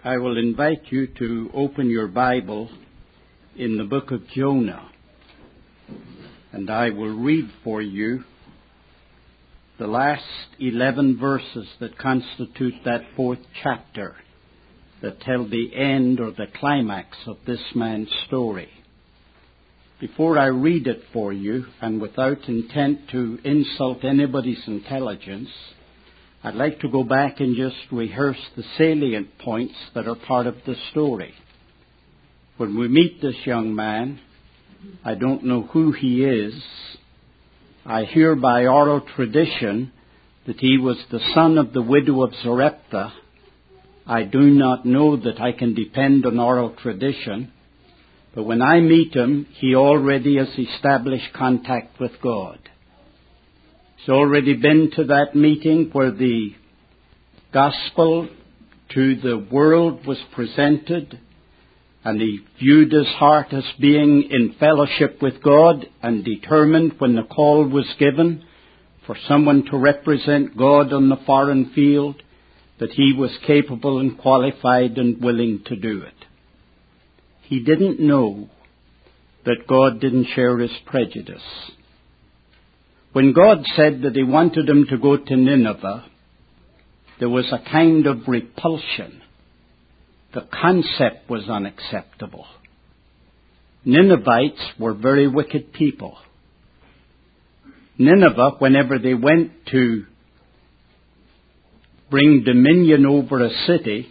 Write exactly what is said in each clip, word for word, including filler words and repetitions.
I will invite you to open your Bible in the book of Jonah, and I will read for you the last eleven verses that constitute that fourth chapter that tell the end or the climax of this man's story. Before I read it for you, and without intent to insult anybody's intelligence, I'd like to go back and just rehearse the salient points that are part of the story. When we meet this young man, I don't know who he is. I hear by oral tradition that he was the son of the widow of Zarephath. I do not know that I can depend on oral tradition, but when I meet him, he already has established contact with God. He's already been to that meeting where the gospel to the world was presented, and he viewed his heart as being in fellowship with God and determined when the call was given for someone to represent God on the foreign field that he was capable and qualified and willing to do it. He didn't know that God didn't share his prejudice. When God said that he wanted him to go to Nineveh, there was a kind of repulsion. The concept was unacceptable. Ninevites were very wicked people. Nineveh, whenever they went to bring dominion over a city,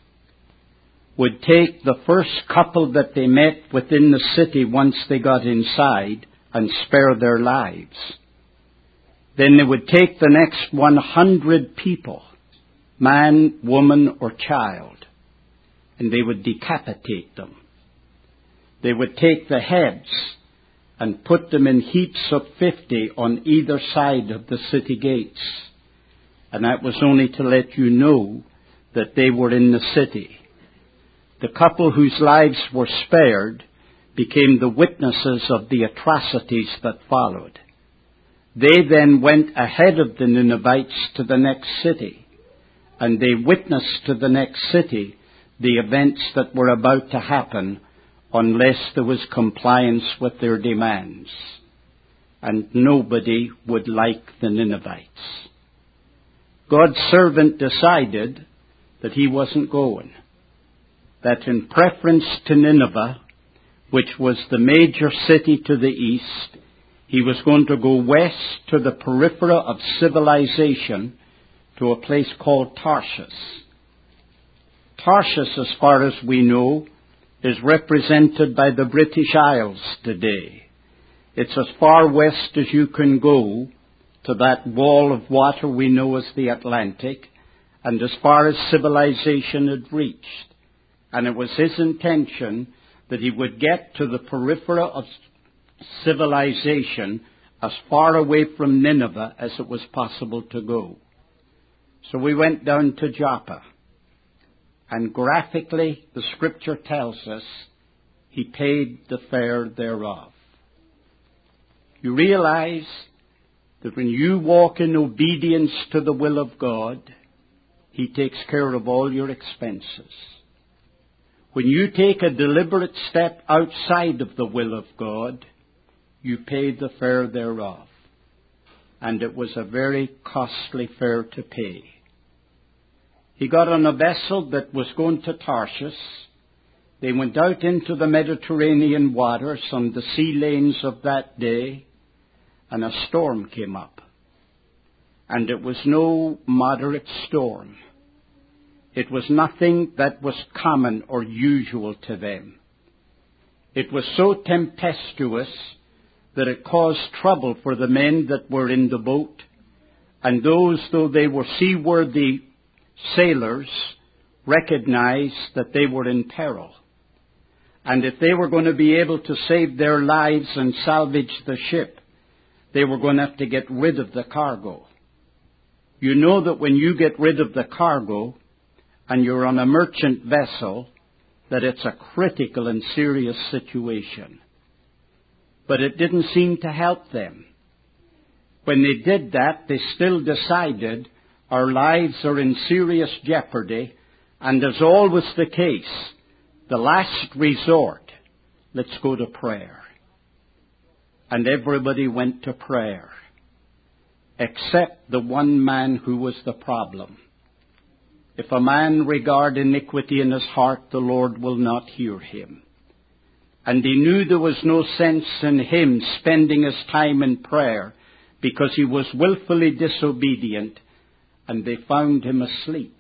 would take the first couple that they met within the city once they got inside and spare their lives. Then they would take the next one hundred people, man, woman, or child, and they would decapitate them. They would take the heads and put them in heaps of fifty on either side of the city gates. And that was only to let you know that they were in the city. The couple whose lives were spared became the witnesses of the atrocities that followed. They then went ahead of the Ninevites to the next city, and they witnessed to the next city the events that were about to happen unless there was compliance with their demands. And nobody would like the Ninevites. God's servant decided that he wasn't going. That in preference to Nineveh, which was the major city to the east, he was going to go west to the periphery of civilization to a place called Tarshish. Tarshish, as far as we know, is represented by the British Isles today. It's as far west as you can go to that wall of water we know as the Atlantic, and as far as civilization had reached. And it was his intention that he would get to the periphery of civilization as far away from Nineveh as it was possible to go. So we went down to Joppa. And graphically, the scripture tells us he paid the fare thereof. You realize that when you walk in obedience to the will of God, he takes care of all your expenses. When you take a deliberate step outside of the will of God, you pay the fare thereof. And it was a very costly fare to pay. He got on a vessel that was going to Tarshish. They went out into the Mediterranean waters on the sea lanes of that day, and a storm came up. And it was no moderate storm. It was nothing that was common or usual to them. It was so tempestuous that it caused trouble for the men that were in the boat, and those, though they were seaworthy sailors, recognized that they were in peril. And if they were going to be able to save their lives and salvage the ship, they were going to have to get rid of the cargo. You know that when you get rid of the cargo and you're on a merchant vessel, that it's a critical and serious situation. But it didn't seem to help them. When they did that, they still decided our lives are in serious jeopardy And as always the case, the last resort, let's go to prayer. And everybody went to prayer, except the one man who was the problem. If a man regard iniquity in his heart, the Lord will not hear him. And he knew there was no sense in him spending his time in prayer because he was willfully disobedient, and they found him asleep.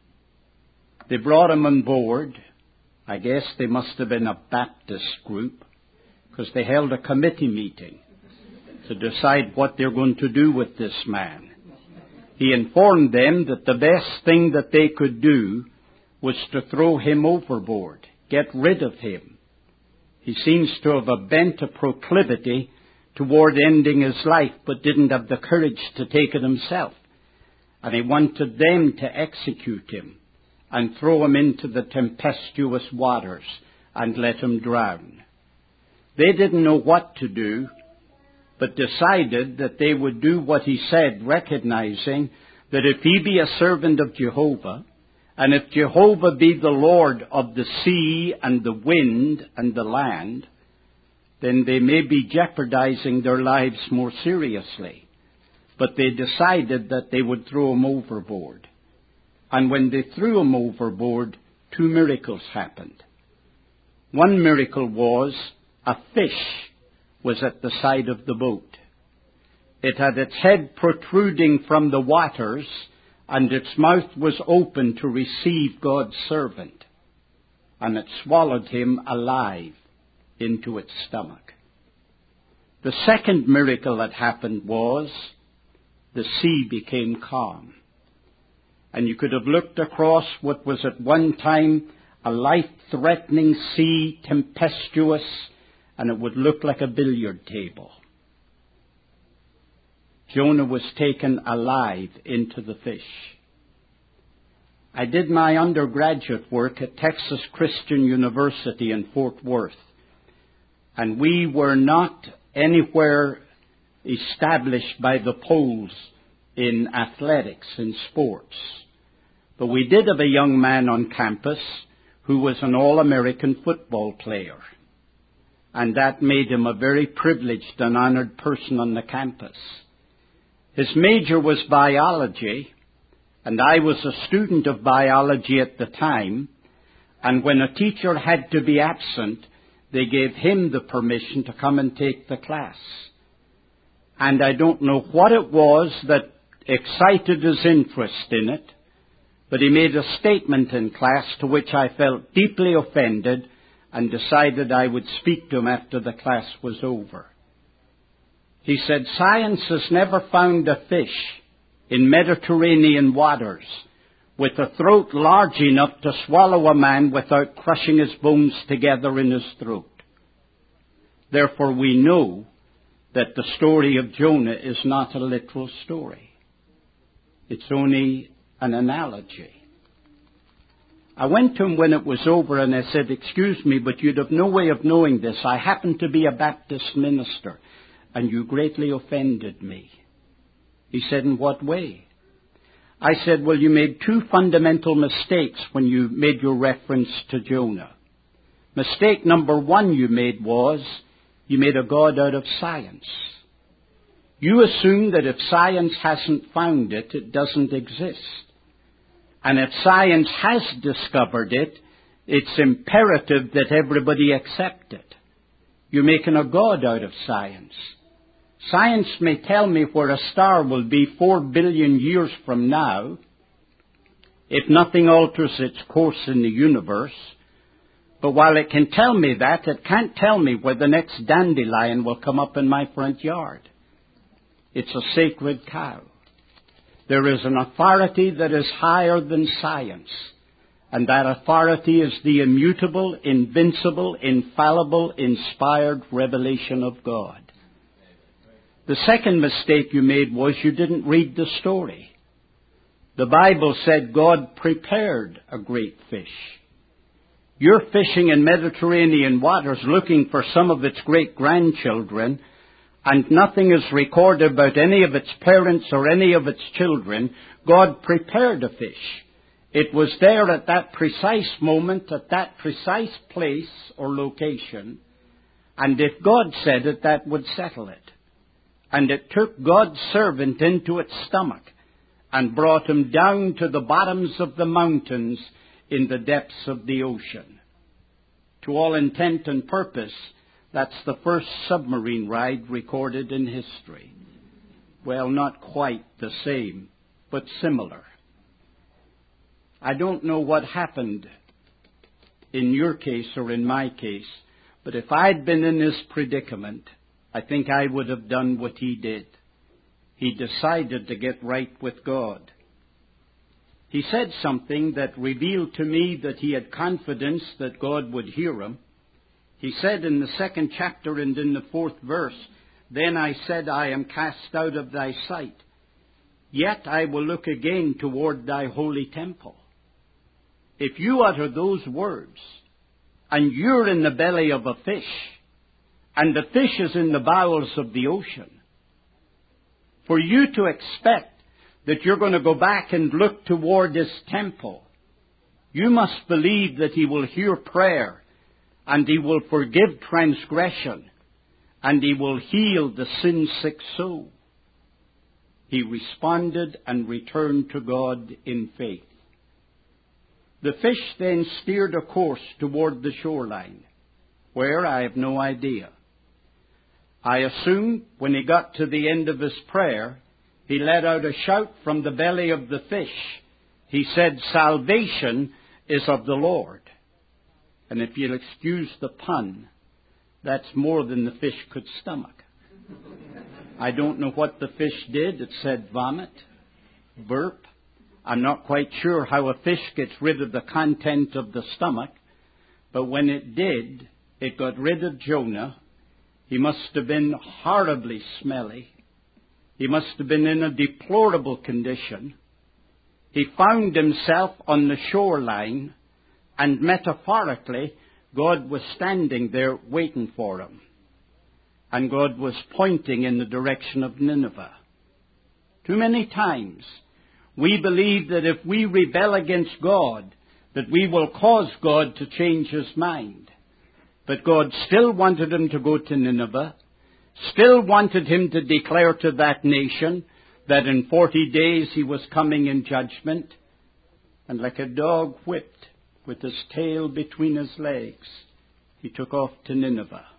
They brought him on board. I guess they must have been a Baptist group, because they held a committee meeting to decide what they're going to do with this man. He informed them that the best thing that they could do was to throw him overboard, get rid of him. He seems to have a bent a proclivity toward ending his life, but didn't have the courage to take it himself. And he wanted them to execute him and throw him into the tempestuous waters and let him drown. They didn't know what to do, but decided that they would do what he said, recognizing that if he be a servant of Jehovah, and if Jehovah be the Lord of the sea and the wind and the land, then they may be jeopardizing their lives more seriously. But they decided that they would throw him overboard. And when they threw him overboard, two miracles happened. One miracle was a fish was at the side of the boat. It had its head protruding from the waters, and its mouth was open to receive God's servant. And it swallowed him alive into its stomach. The second miracle that happened was the sea became calm. And you could have looked across what was at one time a life-threatening sea, tempestuous, and it would look like a billiard table. Jonah was taken alive into the fish. I did my undergraduate work at Texas Christian University in Fort Worth, and we were not anywhere established by the poles in athletics, in sports. But we did have a young man on campus who was an all-American football player. And that made him a very privileged and honored person on the campus. His major was biology, and I was a student of biology at the time. And when a teacher had to be absent, they gave him the permission to come and take the class. And I don't know what it was that excited his interest in it, but he made a statement in class to which I felt deeply offended and decided I would speak to him after the class was over. He said, "Science has never found a fish in Mediterranean waters with a throat large enough to swallow a man without crushing his bones together in his throat. Therefore we know that the story of Jonah is not a literal story. It's only an analogy." I went to him when it was over and I said, "Excuse me, but you'd have no way of knowing this. I happen to be a Baptist minister, and you greatly offended me." He said, "In what way?" I said, "Well, you made two fundamental mistakes when you made your reference to Jonah. Mistake number one you made was you made a God out of science. You assume that if science hasn't found it, it doesn't exist. And if science has discovered it, it's imperative that everybody accept it. You're making a God out of science. Science may tell me where a star will be four billion years from now, if nothing alters its course in the universe. But while it can tell me that, it can't tell me where the next dandelion will come up in my front yard. It's a sacred cow. There is an authority that is higher than science, and that authority is the immutable, invincible, infallible, inspired revelation of God. The second mistake you made was you didn't read the story. The Bible said God prepared a great fish. You're fishing in Mediterranean waters looking for some of its great-grandchildren, and nothing is recorded about any of its parents or any of its children. God prepared a fish. It was there at that precise moment, at that precise place or location, and if God said it, that would settle it. And it took God's servant into its stomach and brought him down to the bottoms of the mountains in the depths of the ocean. To all intent and purpose, that's the first submarine ride recorded in history. Well, not quite the same, but similar. I don't know what happened in your case or in my case, but if I'd been in this predicament, I think I would have done what he did. He decided to get right with God. He said something that revealed to me that he had confidence that God would hear him. He said in the second chapter and in the fourth verse, "Then I said, I am cast out of thy sight. Yet I will look again toward thy holy temple." If you utter those words, and you're in the belly of a fish, and the fish is in the bowels of the ocean, for you to expect that you're going to go back and look toward this temple, you must believe that he will hear prayer, and he will forgive transgression, and he will heal the sin-sick soul. He responded and returned to God in faith. The fish then steered a course toward the shoreline. Where, I have no idea. I assume when he got to the end of his prayer, he let out a shout from the belly of the fish. He said, "Salvation is of the Lord." And if you'll excuse the pun, that's more than the fish could stomach. I don't know what the fish did. It said vomit, burp. I'm not quite sure how a fish gets rid of the content of the stomach, but when it did, it got rid of Jonah. He must have been horribly smelly. He must have been in a deplorable condition. He found himself on the shoreline, and metaphorically, God was standing there waiting for him. And God was pointing in the direction of Nineveh. Too many times, we believe that if we rebel against God, that we will cause God to change his mind. But God still wanted him to go to Nineveh, still wanted him to declare to that nation that in forty days he was coming in judgment. And like a dog whipped with his tail between his legs, he took off to Nineveh.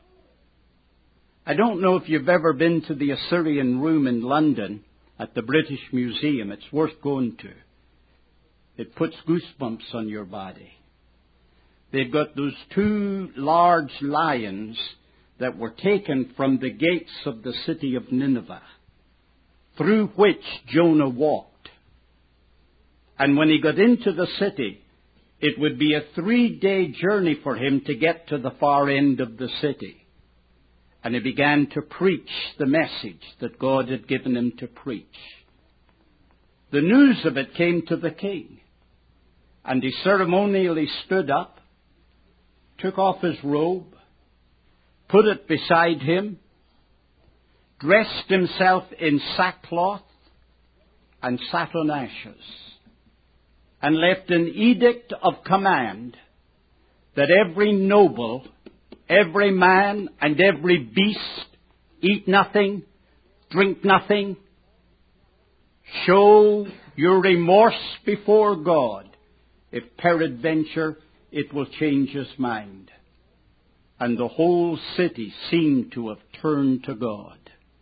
I don't know if you've ever been to the Assyrian Room in London at the British Museum. It's worth going to. It puts goosebumps on your body. They've got those two large lions that were taken from the gates of the city of Nineveh, through which Jonah walked. And when he got into the city, it would be a three-day journey for him to get to the far end of the city. And he began to preach the message that God had given him to preach. The news of it came to the king, and he ceremonially stood up, took off his robe, put it beside him, dressed himself in sackcloth, and sat on ashes, and left an edict of command that every noble, every man, and every beast eat nothing, drink nothing. Show your remorse before God, if peradventure it will change his mind. And the whole city seemed to have turned to God.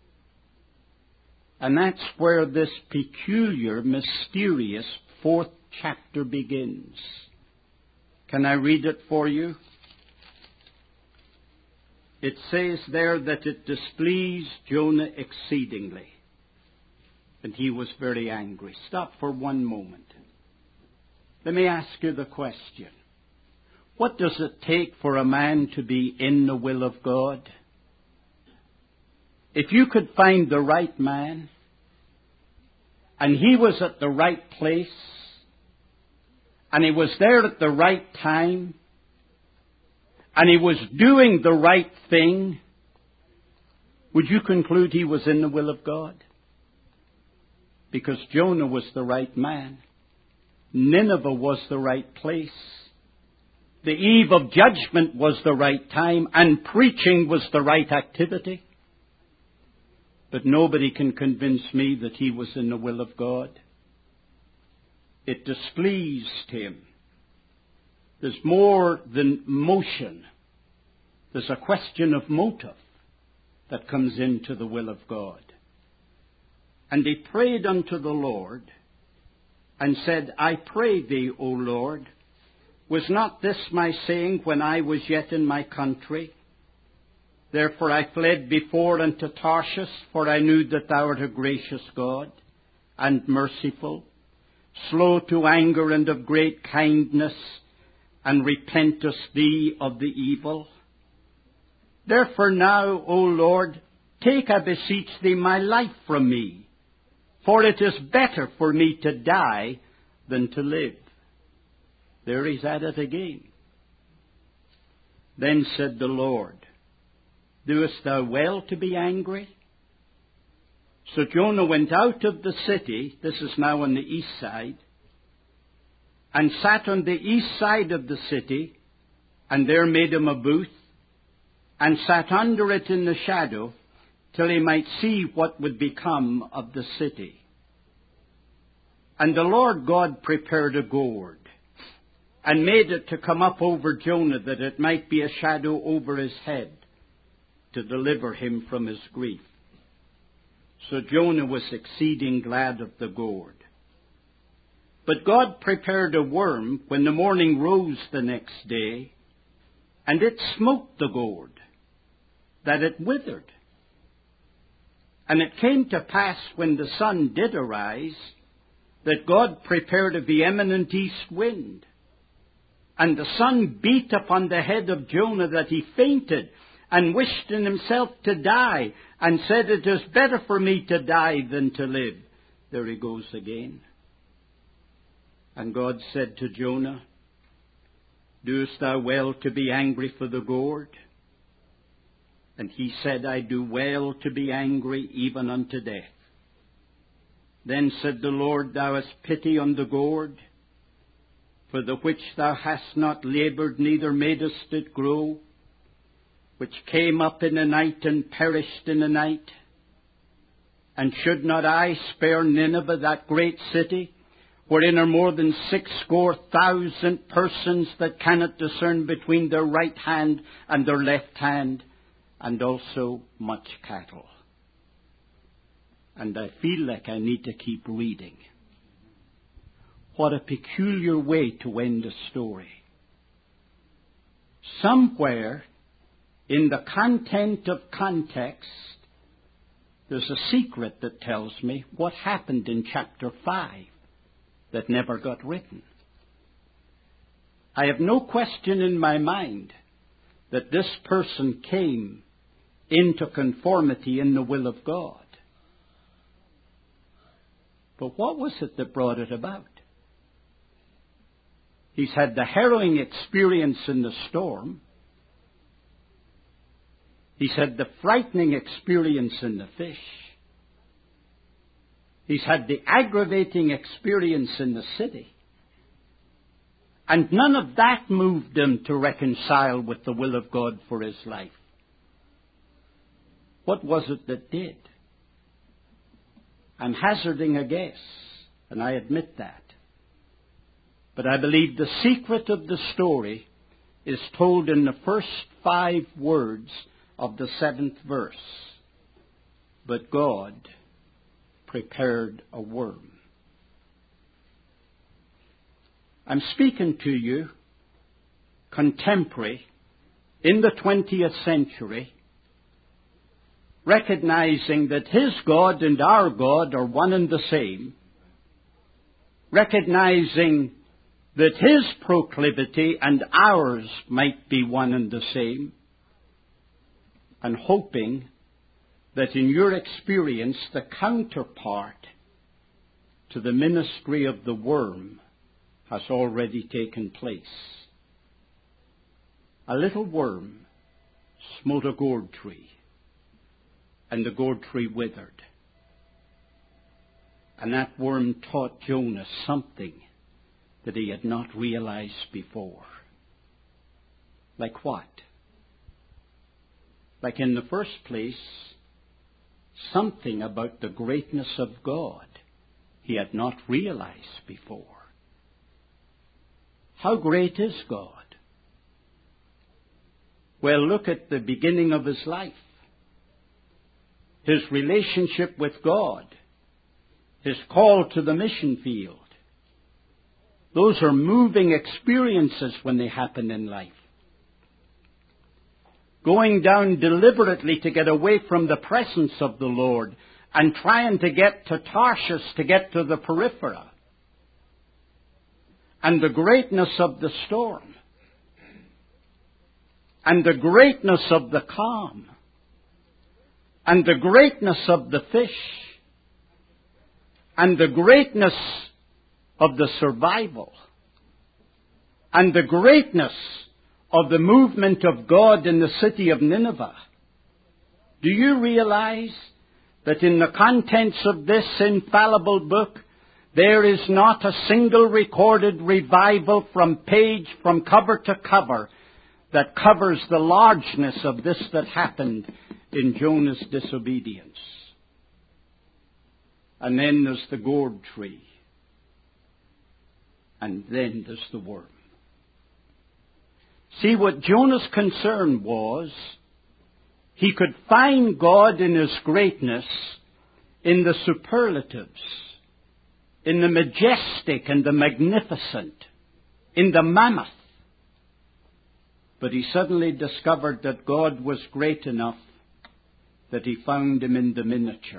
And that's where this peculiar, mysterious fourth chapter begins. Can I read it for you? It says there that it displeased Jonah exceedingly, and he was very angry. Stop for one moment. Let me ask you the question. What does it take for a man to be in the will of God? If you could find the right man, and he was at the right place, and he was there at the right time, and he was doing the right thing, would you conclude he was in the will of God? Because Jonah was the right man. Nineveh was the right place. The eve of judgment was the right time, and preaching was the right activity. But nobody can convince me that he was in the will of God. It displeased him. There's more than motion. There's a question of motive that comes into the will of God. And he prayed unto the Lord and said, I pray thee, O Lord, was not this my saying when I was yet in my country? Therefore I fled before unto Tarshish, for I knew that thou art a gracious God and merciful, slow to anger and of great kindness, and repentest thee of the evil. Therefore now, O Lord, take, I beseech thee, my life from me, for it is better for me to die than to live. There he's at it again. Then said the Lord, doest thou well to be angry? So Jonah went out of the city, this is now on the east side, and sat on the east side of the city, and there made him a booth, and sat under it in the shadow, till he might see what would become of the city. And the Lord God prepared a gourd, and made it to come up over Jonah, that it might be a shadow over his head, to deliver him from his grief. So Jonah was exceeding glad of the gourd. But God prepared a worm when the morning rose the next day, and it smote the gourd, that it withered. And it came to pass, when the sun did arise, that God prepared a vehement east wind, and the sun beat upon the head of Jonah, that he fainted, and wished in himself to die, and said, it is better for me to die than to live. There he goes again. And God said to Jonah, doest thou well to be angry for the gourd? And he said, I do well to be angry even unto death. Then said the Lord, thou hast pity on the gourd, for the which thou hast not laboured, neither madest it grow, which came up in the night and perished in the night. And should not I spare Nineveh, that great city, wherein are more than six score thousand persons that cannot discern between their right hand and their left hand, and also much cattle? And I feel like I need to keep reading. What a peculiar way to end a story. Somewhere in the content of context, there's a secret that tells me what happened in chapter five that never got written. I have no question in my mind that this person came into conformity in the will of God. But what was it that brought it about? He's had the harrowing experience in the storm. He's had the frightening experience in the fish. He's had the aggravating experience in the city. And none of that moved him to reconcile with the will of God for his life. What was it that did? I'm hazarding a guess, and I admit that. But I believe the secret of the story is told in the first five words of the seventh verse. But God prepared a worm. I'm speaking to you, contemporary, in the twentieth century, recognizing that His God and our God are one and the same, recognizing that His proclivity and ours might be one and the same, and hoping that in your experience the counterpart to the ministry of the worm has already taken place. A little worm smote a gourd tree, and the gourd tree withered. And that worm taught Jonah something that he had not realized before. Like what? Like, in the first place, something about the greatness of God he had not realized before. How great is God? Well, look at the beginning of his life. His relationship with God. His call to the mission field. Those are moving experiences when they happen in life. Going down deliberately to get away from the presence of the Lord and trying to get to Tarshish, to get to the periphery. And the greatness of the storm. And the greatness of the calm. And the greatness of the fish. And the greatness of the survival. And the greatness of the movement of God in the city of Nineveh. Do you realize that in the contents of this infallible book, there is not a single recorded revival from page, from cover to cover, that covers the largeness of this that happened in Jonah's disobedience? And then there's the gourd tree. And then there's the worm. See, what Jonah's concern was, he could find God in his greatness in the superlatives, in the majestic and the magnificent, in the mammoth. But he suddenly discovered that God was great enough that he found him in the miniature.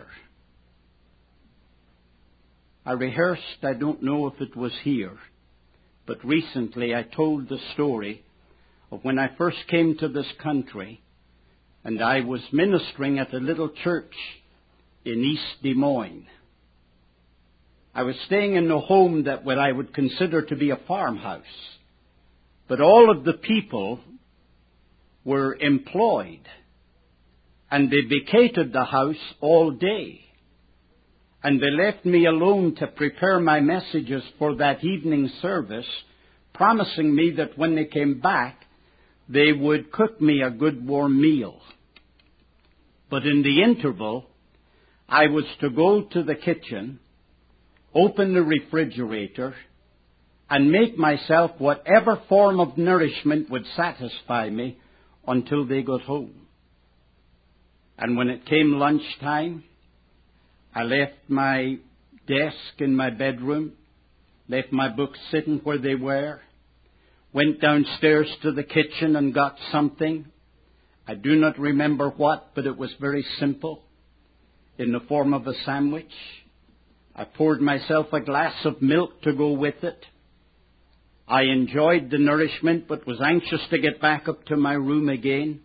I rehearsed, I don't know if it was here, but recently I told the story of when I first came to this country and I was ministering at a little church in East Des Moines. I was staying in a home that what I would consider to be a farmhouse. But all of the people were employed, and they vacated the house all day. And they left me alone to prepare my messages for that evening service, promising me that when they came back, they would cook me a good warm meal. But in the interval, I was to go to the kitchen, open the refrigerator, and make myself whatever form of nourishment would satisfy me until they got home. And when it came lunchtime, I left my desk in my bedroom, left my books sitting where they were, went downstairs to the kitchen and got something. I do not remember what, but it was very simple, in the form of a sandwich. I poured myself a glass of milk to go with it. I enjoyed the nourishment, but was anxious to get back up to my room again,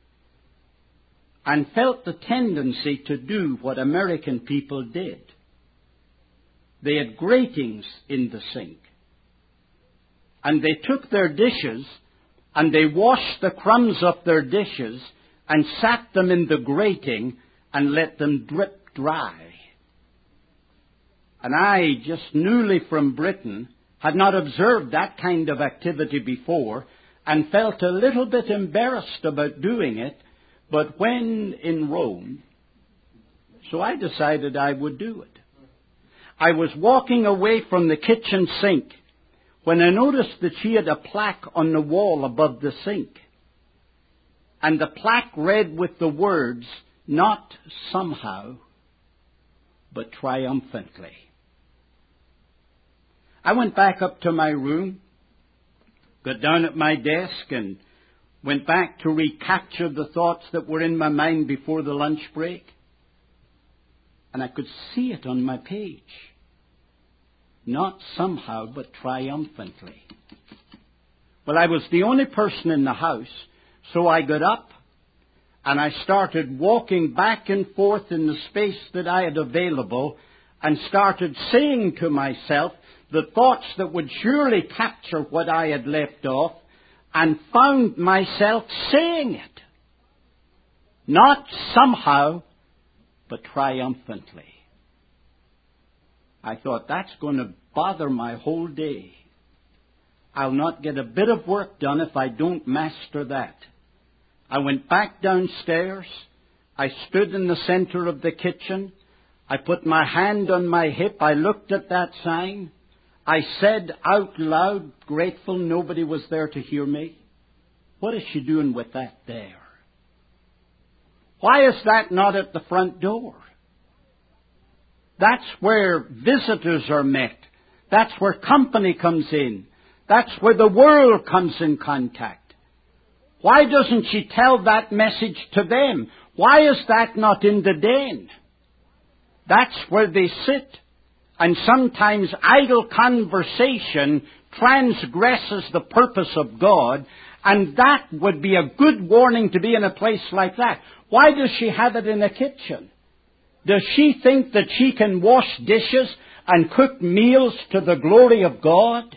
and felt the tendency to do what American people did. They had gratings in the sink, and they took their dishes and they washed the crumbs off their dishes and sat them in the grating and let them drip dry. And I, just newly from Britain, had not observed that kind of activity before and felt a little bit embarrassed about doing it, but when in Rome, so I decided I would do it. I was walking away from the kitchen sink when I noticed that she had a plaque on the wall above the sink. And the plaque read with the words, "Not somehow, but triumphantly." I went back up to my room, got down at my desk, and went back to recapture the thoughts that were in my mind before the lunch break. And I could see it on my page. Not somehow, but triumphantly. Well, I was the only person in the house, so I got up and I started walking back and forth in the space that I had available and started saying to myself the thoughts that would surely capture what I had left off, and found myself saying it. Not somehow, but triumphantly. I thought, that's going to bother my whole day. I'll not get a bit of work done if I don't master that. I went back downstairs. I stood in the center of the kitchen. I put my hand on my hip. I looked at that sign. I said out loud, grateful nobody was there to hear me, "What is she doing with that there? Why is that not at the front door?" That's where visitors are met. That's where company comes in. That's where the world comes in contact. Why doesn't she tell that message to them? Why is that not in the den? That's where they sit. And sometimes idle conversation transgresses the purpose of God, and that would be a good warning to be in a place like that. Why does she have it in a kitchen? Does she think that she can wash dishes and cook meals to the glory of God?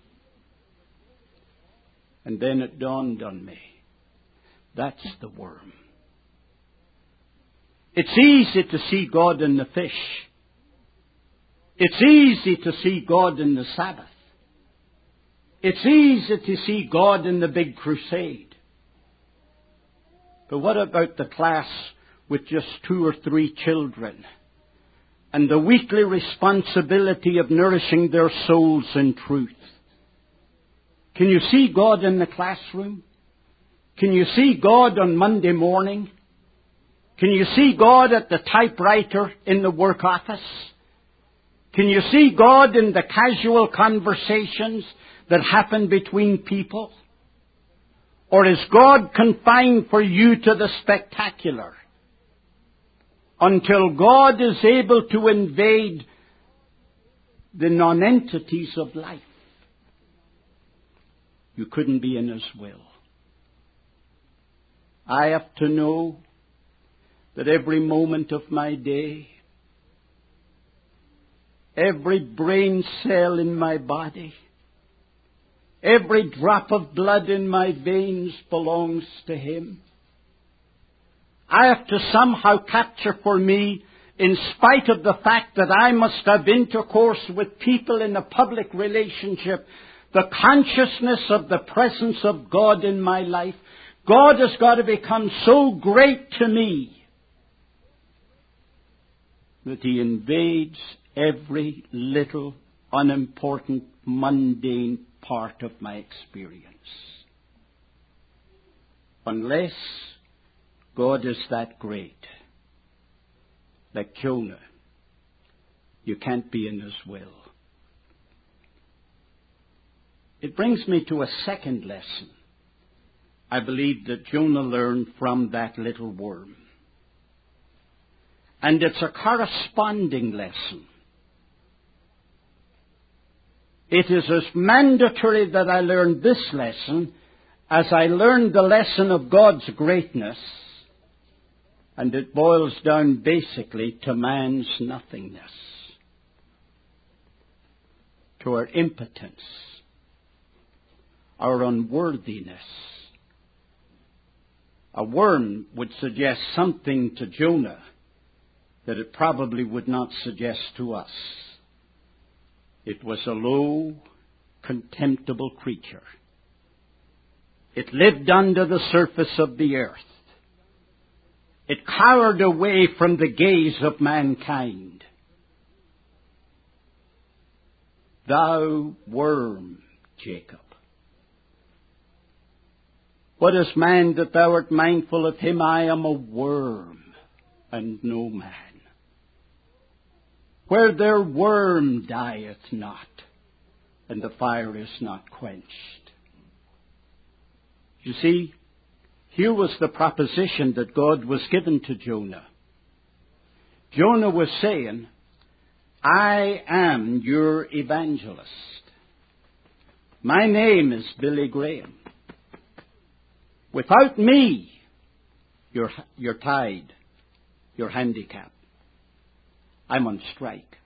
And then it dawned on me. That's the worm. It's easy to see God in the fish. It's easy to see God in the Sabbath. It's easy to see God in the big crusade. But what about the class with just two or three children and the weekly responsibility of nourishing their souls in truth? Can you see God in the classroom? Can you see God on Monday morning? Can you see God at the typewriter in the work office? Can you see God in the casual conversations that happen between people? Or is God confined for you to the spectacular until God is able to invade the nonentities of life? You couldn't be in His will. I have to know that every moment of my day, every brain cell in my body, every drop of blood in my veins belongs to Him. I have to somehow capture for me, in spite of the fact that I must have intercourse with people in a public relationship, the consciousness of the presence of God in my life. God has got to become so great to me that He invades every little, unimportant, mundane part of my experience. Unless God is that great, like Jonah, you can't be in His will. It brings me to a second lesson I believe that Jonah learned from that little worm. And it's a corresponding lesson. It is as mandatory that I learn this lesson as I learned the lesson of God's greatness. And it boils down basically to man's nothingness, to our impotence, our unworthiness. A worm would suggest something to Jonah that it probably would not suggest to us. It was a low, contemptible creature. It lived under the surface of the earth. It cowered away from the gaze of mankind. Thou worm, Jacob. What is man that thou art mindful of him? I am a worm and no man. Where their worm dieth not, and the fire is not quenched. You see, here was the proposition that God was given to Jonah. Jonah was saying, I am your evangelist. My name is Billy Graham. Without me, you're, you're tied, you're handicapped. I'm on strike.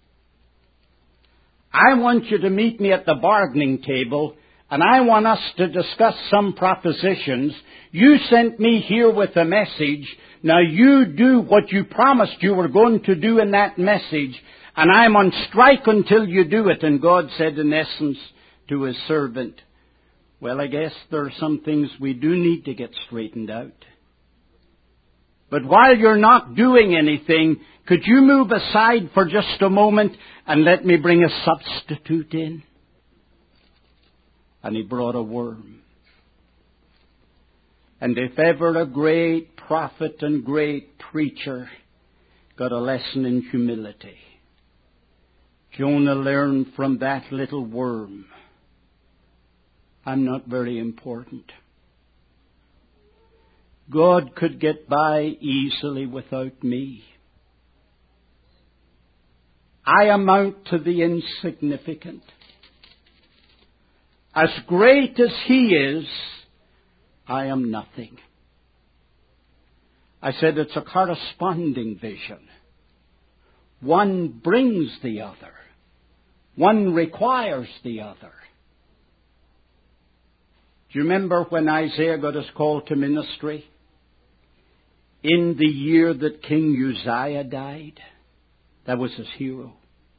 I want you to meet me at the bargaining table, and I want us to discuss some propositions. You sent me here with a message. Now you do what you promised you were going to do in that message, and I'm on strike until you do it. And God said, in essence, to his servant, "Well, I guess there are some things we do need to get straightened out. But while you're not doing anything, could you move aside for just a moment and let me bring a substitute in?" And he brought a worm. And if ever a great prophet and great preacher got a lesson in humility, Jonah learned from that little worm. I'm not very important. God could get by easily without me. I amount to the insignificant. As great as He is, I am nothing. I said it's a corresponding vision. One brings the other. One requires the other. Do you remember when Isaiah got his call to ministry? In the year that King Uzziah died, that was his hero.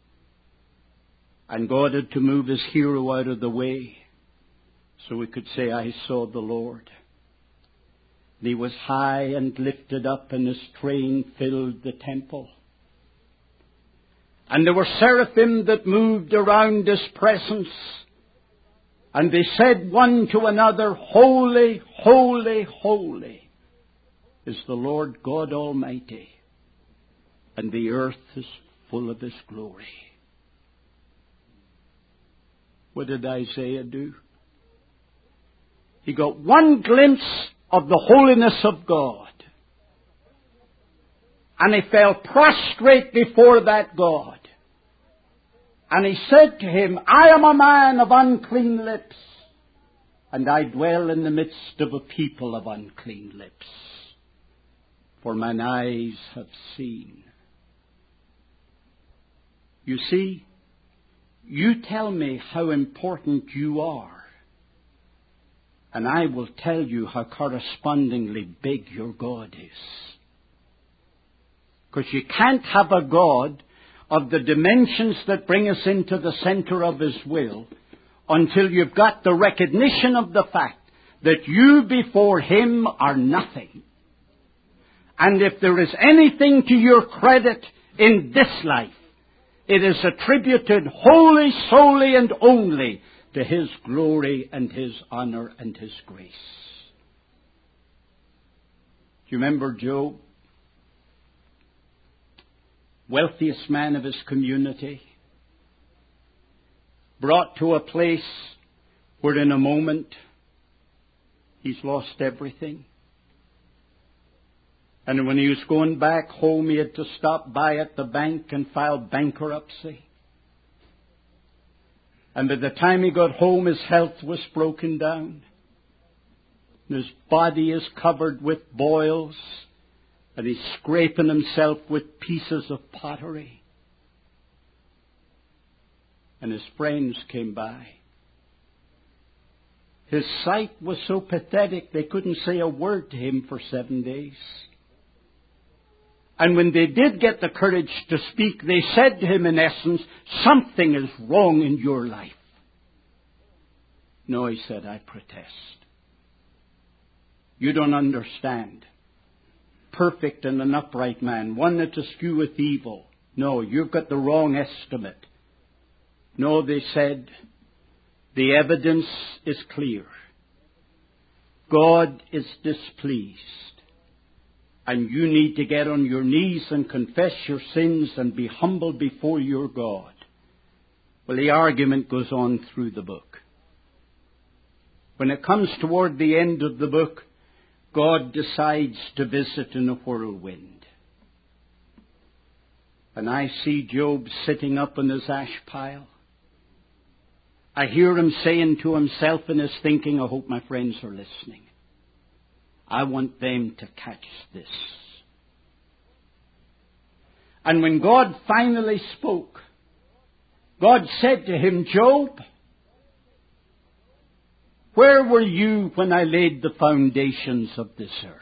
And God had to move his hero out of the way so he could say, "I saw the Lord." And he was high and lifted up, and his train filled the temple. And there were seraphim that moved around his presence. And they said one to another, "Holy, holy, holy is the Lord God Almighty, and the earth is full of His glory." What did Isaiah do? He got one glimpse of the holiness of God, and he fell prostrate before that God. And he said to him, "I am a man of unclean lips, and I dwell in the midst of a people of unclean lips, for mine eyes have seen." You see, you tell me how important you are, and I will tell you how correspondingly big your God is. Because you can't have a God of the dimensions that bring us into the center of His will until you've got the recognition of the fact that you before Him are nothing. And if there is anything to your credit in this life, it is attributed wholly, solely, and only to His glory and His honor and His grace. Do you remember Job? Wealthiest man of his community, brought to a place where in a moment he's lost everything. And when he was going back home, he had to stop by at the bank and file bankruptcy. And by the time he got home, his health was broken down. And his body is covered with boils. And he's scraping himself with pieces of pottery. And his friends came by. His sight was so pathetic they couldn't say a word to him for seven days. And when they did get the courage to speak, they said to him in essence, "Something is wrong in your life." "No," he said, "I protest. You don't understand. Perfect and an upright man, one that escheweth evil. No, you've got the wrong estimate." No, they said, the evidence is clear. God is displeased. And you need to get on your knees and confess your sins and be humble before your God. Well, the argument goes on through the book. When it comes toward the end of the book, God decides to visit in a whirlwind. And I see Job sitting up in his ash pile. I hear him saying to himself in his thinking, I hope my friends are listening, I want them to catch this. And when God finally spoke, God said to him, Job, where were you when I laid the foundations of this earth?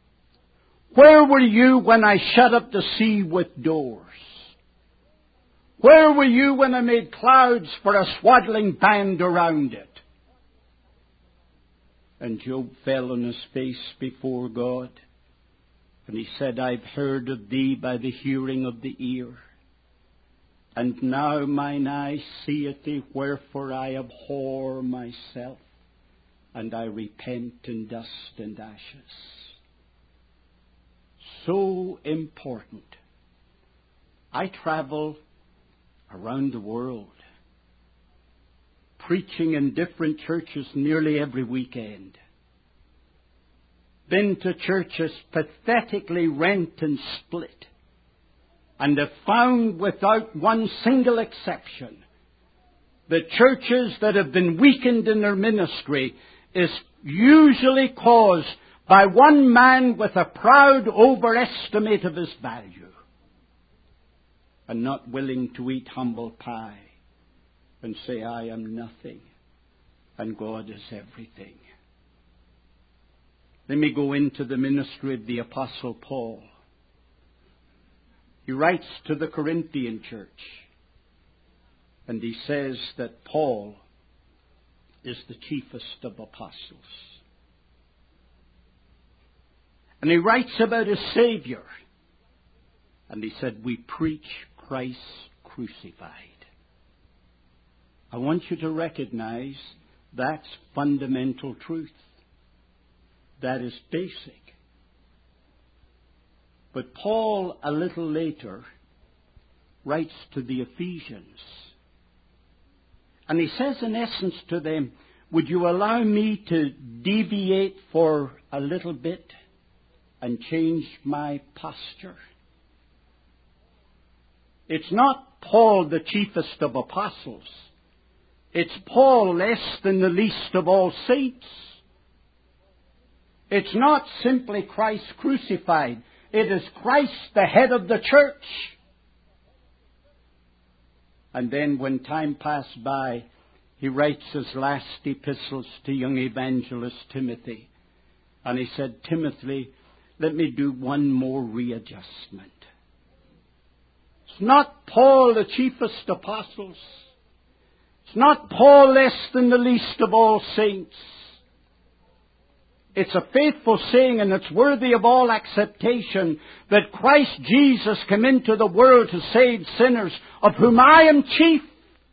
Where were you when I shut up the sea with doors? Where were you when I made clouds for a swaddling band around it? And Job fell on his face before God, and he said, I've heard of thee by the hearing of the ear, and now mine eye seeth thee, wherefore I abhor myself, and I repent in dust and ashes. So important. I travel around the world, preaching in different churches nearly every weekend. Been to churches pathetically rent and split, and have found without one single exception that churches that have been weakened in their ministry is usually caused by one man with a proud overestimate of his value and not willing to eat humble pie and say, I am nothing and God is everything. Let me go into the ministry of the Apostle Paul. He writes to the Corinthian church, and he says that Paul is the chiefest of apostles. And he writes about his Savior, and he said, we preach Christ crucified. I want you to recognize that's fundamental truth. That is basic. But Paul, a little later, writes to the Ephesians. And he says in essence to them, would you allow me to deviate for a little bit and change my posture? It's not Paul, the chiefest of apostles. It's Paul, less than the least of all saints. It's not simply Christ crucified. It is Christ, the head of the church. And then when time passed by, he writes his last epistles to young evangelist Timothy. And he said, Timothy, let me do one more readjustment. It's not Paul, the chiefest apostles. It's not Paul, less than the least of all saints. It's a faithful saying, and it's worthy of all acceptation, that Christ Jesus came into the world to save sinners, of whom I am chief.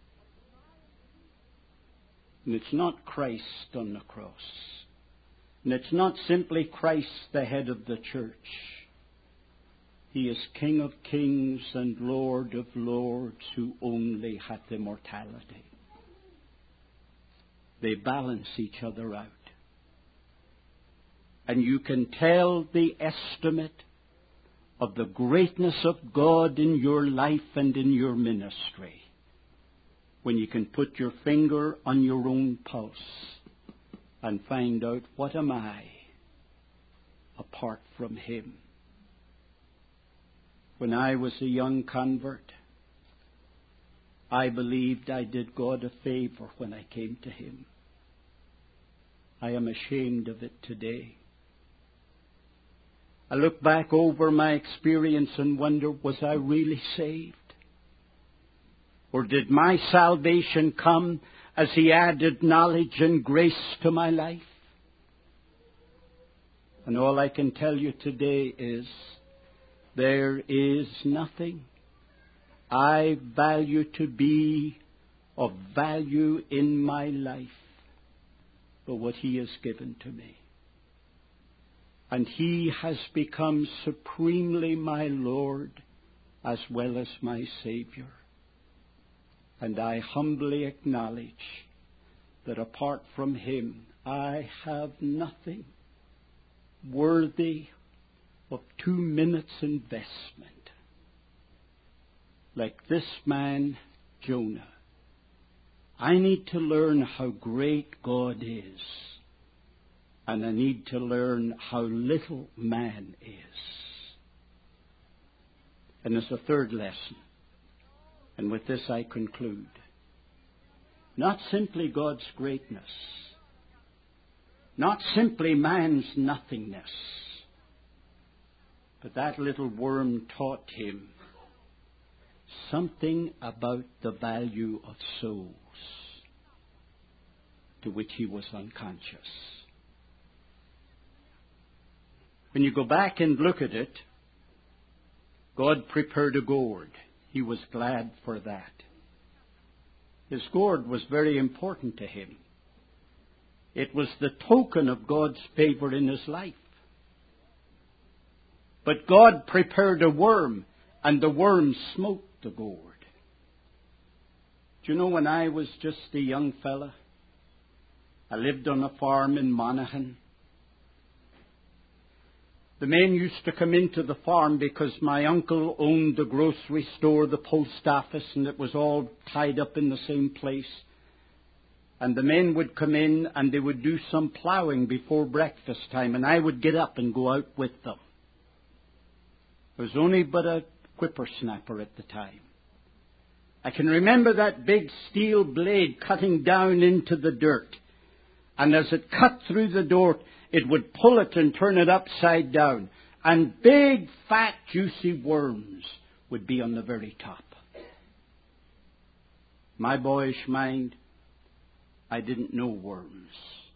And it's not Christ on the cross. And it's not simply Christ, the head of the church. He is King of kings and Lord of lords, who only hath immortality. They balance each other out. And you can tell the estimate of the greatness of God in your life and in your ministry when you can put your finger on your own pulse and find out, what am I apart from Him? When I was a young convert, I believed I did God a favor when I came to Him. I am ashamed of it today. I look back over my experience and wonder, was I really saved? Or did my salvation come as He added knowledge and grace to my life? And all I can tell you today is, there is nothing I value to be of value in my life but what He has given to me. And He has become supremely my Lord as well as my Savior. And I humbly acknowledge that apart from Him, I have nothing worthy of two minutes investment. Like this man, Jonah, I need to learn how great God is. And I need to learn how little man is. And there's a third lesson. And with this I conclude. Not simply God's greatness. Not simply man's nothingness. But that little worm taught him something about the value of souls to which he was unconscious. When you go back and look at it, God prepared a gourd. He was glad for that. His gourd was very important to him. It was the token of God's favor in his life. But God prepared a worm, and the worm smote the gourd. Do you know, when I was just a young fella, I lived on a farm in Monaghan. The men used to come into the farm because my uncle owned the grocery store, the post office, and it was all tied up in the same place. And the men would come in and they would do some plowing before breakfast time, and I would get up and go out with them. I was only but a whippersnapper at the time. I can remember that big steel blade cutting down into the dirt. And as it cut through the dirt, it would pull it and turn it upside down. And big, fat, juicy worms would be on the very top. My boyish mind, I didn't know worms.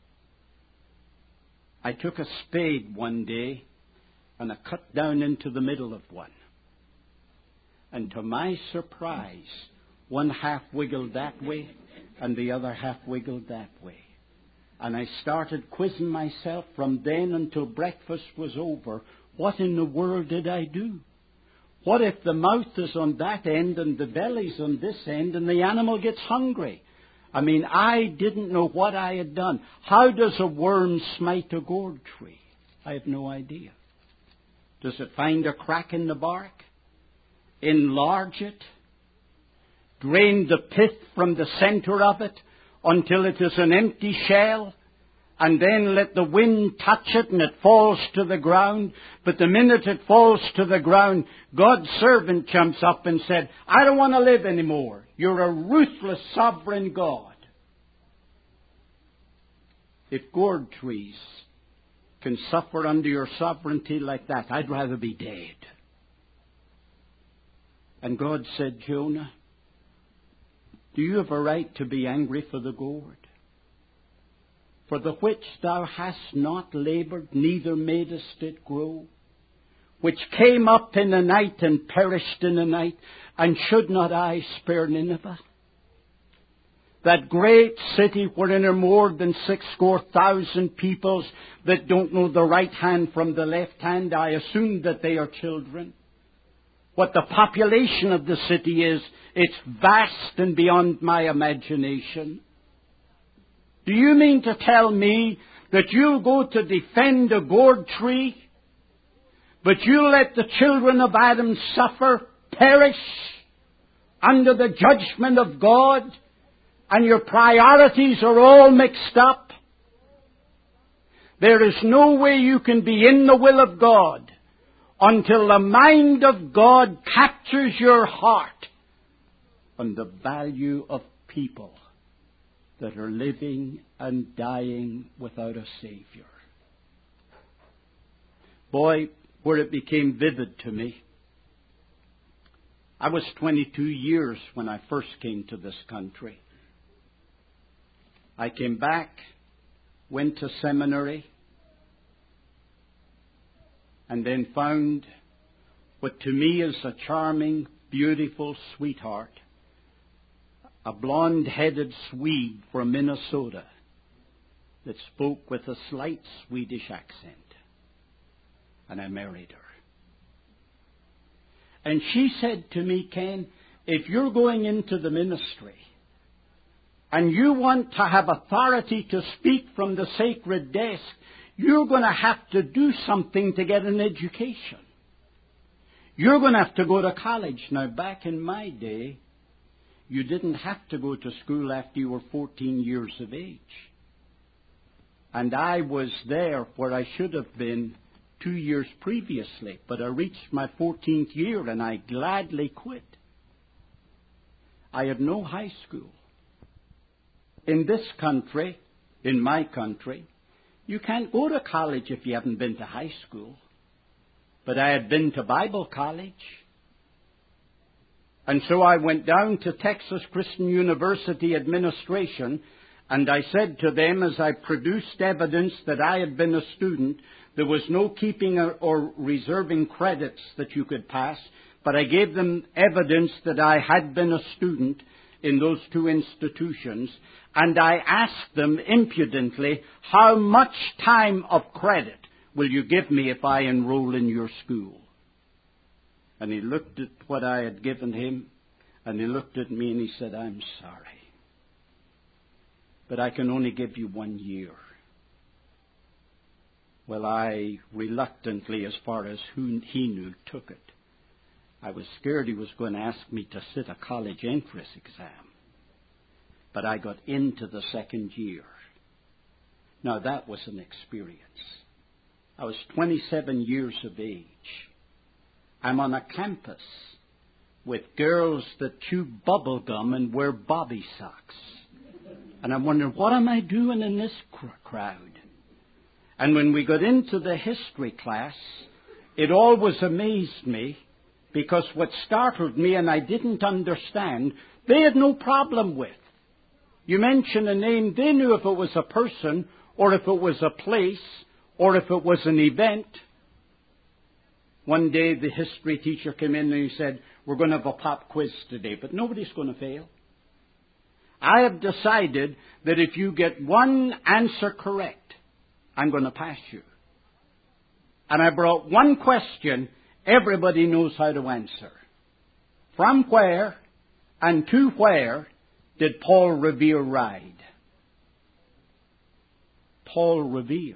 I took a spade one day and I cut down into the middle of one. And to my surprise, one half wiggled that way and the other half wiggled that way. And I started quizzing myself from then until breakfast was over. What in the world did I do? What if the mouth is on that end and the belly's on this end and the animal gets hungry? I mean, I didn't know what I had done. How does a worm smite a gourd tree? I have no idea. Does it find a crack in the bark? Enlarge it? Drain the pith from the center of it until it is an empty shell, and then let the wind touch it and it falls to the ground. But the minute it falls to the ground, God's servant jumps up and said, I don't want to live anymore. You're a ruthless sovereign God. If gourd trees can suffer under your sovereignty like that, I'd rather be dead. And God said, Jonah, do you have a right to be angry for the gourd? For the which thou hast not laboured, neither madest it grow, which came up in the night and perished in the night, and should not I spare Nineveh? That great city wherein are more than six score thousand peoples that don't know the right hand from the left hand, I assume that they are children. What the population of the city is, it's vast and beyond my imagination. Do you mean to tell me that you'll go to defend a gourd tree, but you'll let the children of Adam suffer, perish, under the judgment of God, and your priorities are all mixed up? There is no way you can be in the will of God until the mind of God captures your heart on the value of people that are living and dying without a Savior. Boy, where it became vivid to me. I was twenty-two years when I first came to this country. I came back, went to seminary, and then found what to me is a charming, beautiful sweetheart, a blonde-headed Swede from Minnesota that spoke with a slight Swedish accent. And I married her. And she said to me, Ken, if you're going into the ministry and you want to have authority to speak from the sacred desk, you're going to have to do something to get an education. You're going to have to go to college. Now, back in my day, you didn't have to go to school after you were fourteen years of age. And I was there where I should have been two years previously. But I reached my fourteenth year and I gladly quit. I had no high school. In this country, in my country, you can't go to college if you haven't been to high school. But I had been to Bible college. And so I went down to Texas Christian University administration, and I said to them, as I produced evidence that I had been a student, there was no keeping or reserving credits that you could pass, but I gave them evidence that I had been a student in those two institutions, and I asked them impudently, how much time of credit will you give me if I enroll in your school? And he looked at what I had given him, and he looked at me and he said, I'm sorry, but I can only give you one year. Well, I reluctantly, as far as who he knew, took it. I was scared he was going to ask me to sit a college entrance exam. But I got into the second year. Now that was an experience. I was twenty-seven years of age. I'm on a campus with girls that chew bubble gum and wear bobby socks. And I'm wondering, what am I doing in this cr- crowd? And when we got into the history class, it always amazed me, because what startled me and I didn't understand, they had no problem with. You mention a name, they knew if it was a person, or if it was a place, or if it was an event. One day the history teacher came in and he said, we're going to have a pop quiz today, but nobody's going to fail. I have decided that if you get one answer correct, I'm going to pass you. And I brought one question everybody knows how to answer. From where and to where did Paul Revere ride? Paul Revere.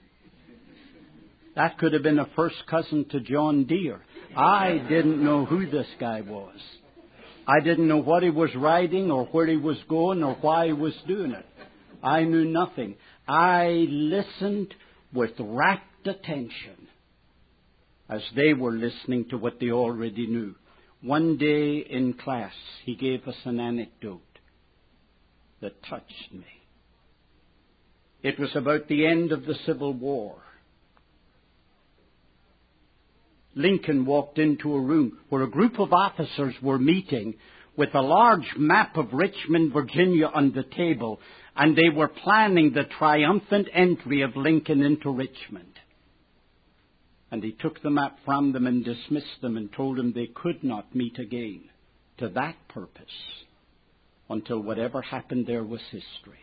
That could have been a first cousin to John Deere. I didn't know who this guy was. I didn't know what he was riding or where he was going or why he was doing it. I knew nothing. I listened with rapt attention as they were listening to what they already knew. One day in class, he gave us an anecdote that touched me. It was about the end of the Civil War. Lincoln walked into a room where a group of officers were meeting with a large map of Richmond, Virginia on the table, and they were planning the triumphant entry of Lincoln into Richmond. And he took the map from them and dismissed them and told them they could not meet again to that purpose until whatever happened there was history.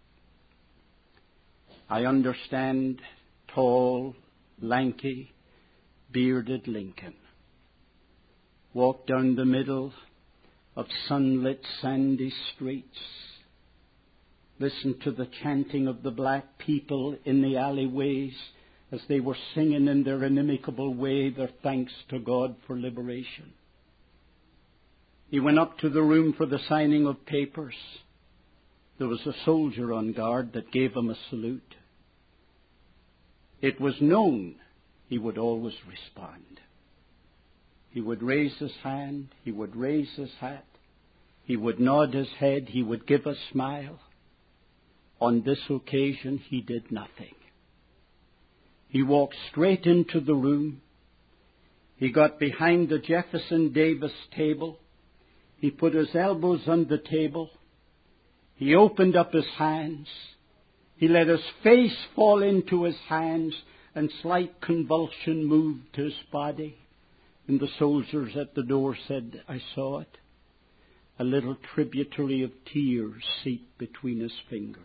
I understand tall, lanky, bearded Lincoln walked down the middle of sunlit, sandy streets, listened to the chanting of the black people in the alleyways as they were singing in their inimicable way their thanks to God for liberation. He went up to the room for the signing of papers. There was a soldier on guard that gave him a salute. It was known he would always respond. He would raise his hand, he would raise his hat, he would nod his head, he would give a smile. On this occasion, he did nothing. He walked straight into the room. He got behind the Jefferson Davis table. He put his elbows on the table. He opened up his hands. He let his face fall into his hands, and slight convulsion moved his body. And the soldiers at the door said, I saw it. A little tributary of tears seeped between his fingers.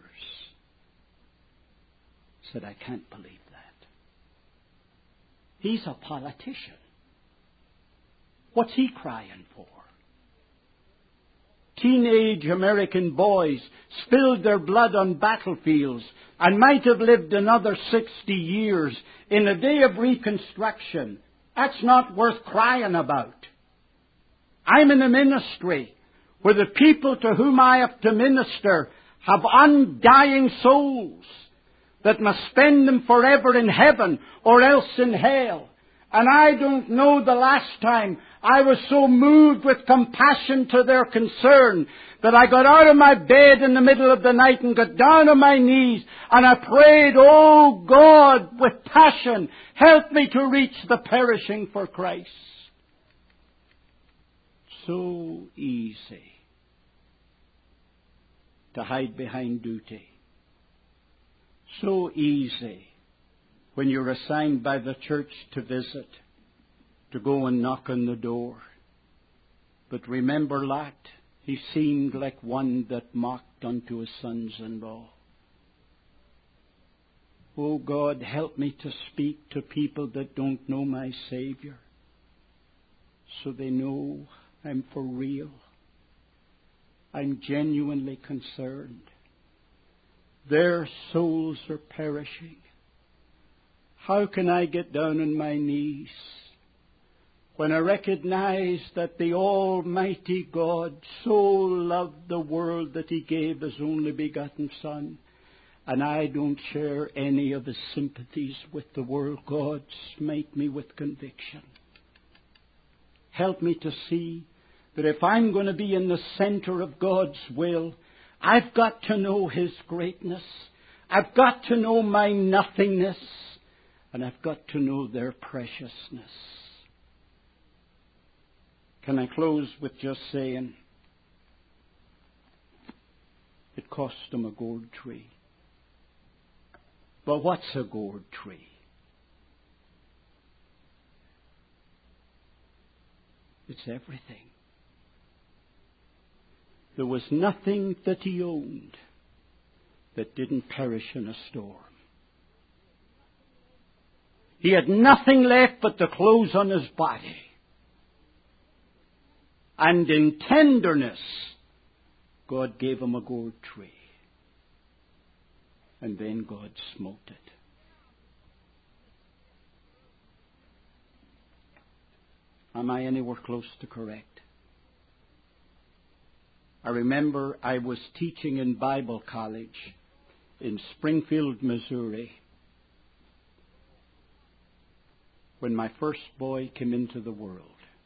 Said, I can't believe that. He's a politician. What's he crying for? Teenage American boys spilled their blood on battlefields and might have lived another sixty years in a day of Reconstruction. That's not worth crying about. I'm in a ministry where the people to whom I have to minister have undying souls that must spend them forever in heaven or else in hell. And I don't know the last time I was so moved with compassion to their concern that I got out of my bed in the middle of the night and got down on my knees and I prayed, oh God, with passion, help me to reach the perishing for Christ. so easy to hide behind duty. So easy when you're assigned by the church to visit, to go and knock on the door. But remember Lot, he seemed like one that mocked unto his sons-in-law. Oh God, help me to speak to people that don't know my Savior, so they know I'm for real. I'm genuinely concerned. Their souls are perishing. How can I get down on my knees when I recognize that the Almighty God so loved the world that He gave His only begotten Son, and I don't share any of His sympathies with the world? God, smite me with conviction. Help me to see that if I'm going to be in the center of God's will, I've got to know His greatness. I've got to know my nothingness. And I've got to know their preciousness. Can I close with just saying, it cost them a gourd tree. But what's a gourd tree? It's everything. There was nothing that he owned that didn't perish in a storm. He had nothing left but the clothes on his body. And in tenderness, God gave him a gourd tree. And then God smote it. Am I anywhere close to correct? I remember I was teaching in Bible college in Springfield, Missouri, when my first boy came into the world.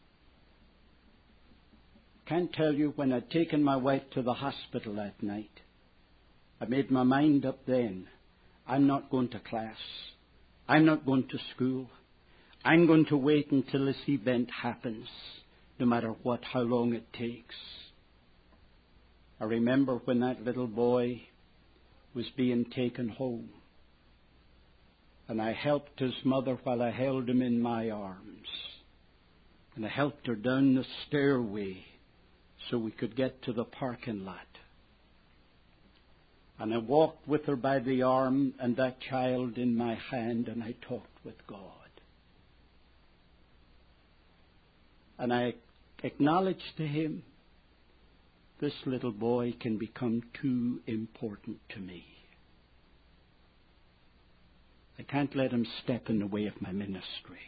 Can't tell you, when I'd taken my wife to the hospital that night, I made my mind up then, I'm not going to class. I'm not going to school. I'm going to wait until this event happens, no matter what, how long it takes. I remember when that little boy was being taken home, and I helped his mother while I held him in my arms. And I helped her down the stairway so we could get to the parking lot. And I walked with her by the arm and that child in my hand, and I talked with God. And I acknowledged to him, this little boy can become too important to me. I can't let him step in the way of my ministry.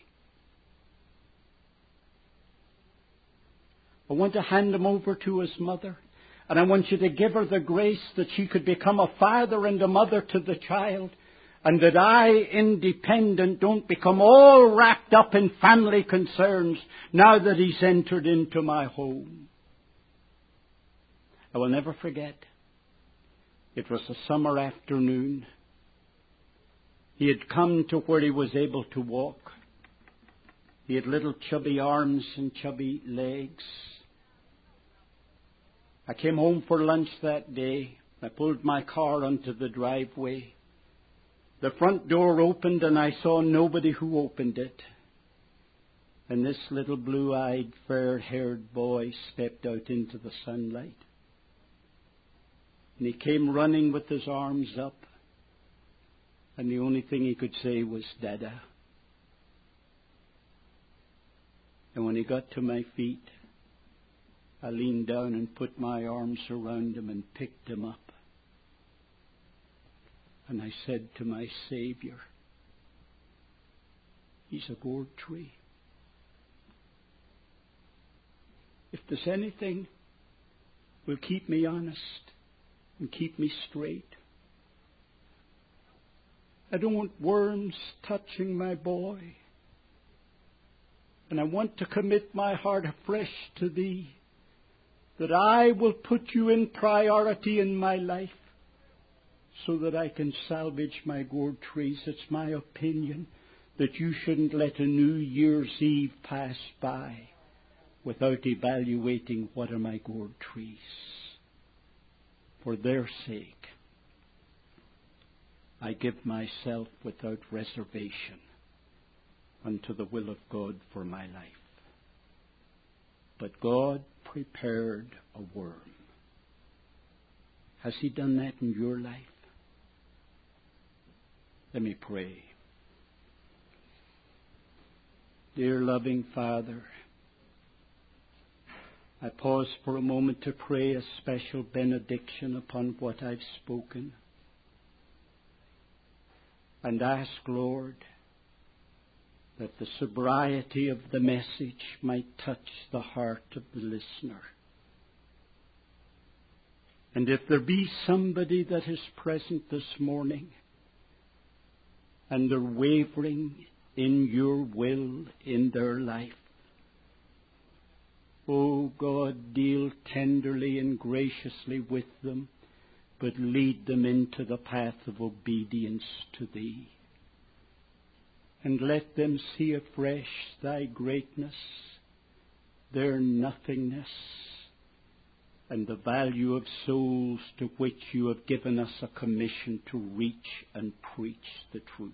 I want to hand him over to his mother, and I want you to give her the grace that she could become a father and a mother to the child, and that I, independent, don't become all wrapped up in family concerns now that he's entered into my home. I will never forget. It was a summer afternoon. He had come to where he was able to walk. He had little chubby arms and chubby legs. I came home for lunch that day. I pulled my car onto the driveway. The front door opened and I saw nobody who opened it. And this little blue-eyed, fair-haired boy stepped out into the sunlight. And he came running with his arms up. And the only thing he could say was, Dada. And when he got to my feet, I leaned down and put my arms around him and picked him up. And I said to my Savior, he's a gourd tree. If there's anything will keep me honest and keep me straight, I don't want worms touching my boy. And I want to commit my heart afresh to Thee, that I will put You in priority in my life so that I can salvage my gourd trees. It's my opinion that You shouldn't let a New Year's Eve pass by without evaluating what are my gourd trees. For their sake, I give myself without reservation unto the will of God for my life. But God prepared a worm. Has He done that in your life? Let me pray. Dear loving Father, I pause for a moment to pray a special benediction upon what I've spoken. And ask, Lord, that the sobriety of the message might touch the heart of the listener. And if there be somebody that is present this morning and they're wavering in your will in their life, O God, deal tenderly and graciously with them, but lead them into the path of obedience to Thee. And let them see afresh Thy greatness, their nothingness, and the value of souls to which You have given us a commission to reach and preach the truth.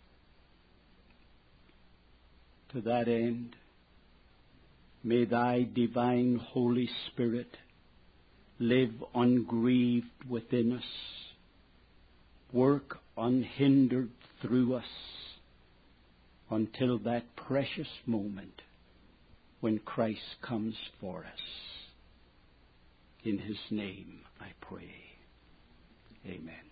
To that end, may Thy divine Holy Spirit live ungrieved within us, work unhindered through us, until that precious moment when Christ comes for us. In His name I pray. Amen.